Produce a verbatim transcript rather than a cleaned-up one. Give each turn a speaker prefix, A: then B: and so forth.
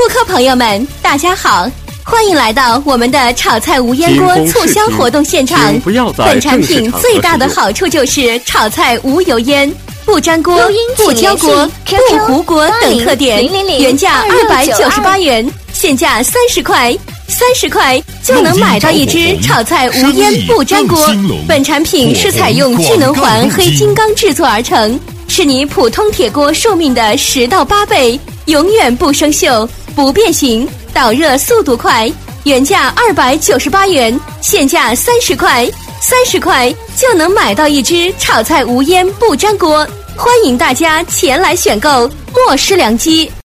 A: 客朋友们，大家好，欢迎来到我们的炒菜无烟锅促销活动现场。本产品最大的好处就是炒菜无油烟、不粘锅、不焦锅、不糊锅等特点，原价二百九十八元，现价三十块，三十块就能买到一只炒菜无烟不粘锅。本产品是采用聚能环黑金刚制作而成，是你普通铁锅寿命的十到八倍，永远不生锈、不变形，导热速度快。原价二百九十八元，现价三十块，三十块就能买到一只炒菜无烟不粘锅。欢迎大家前来选购，莫失良机。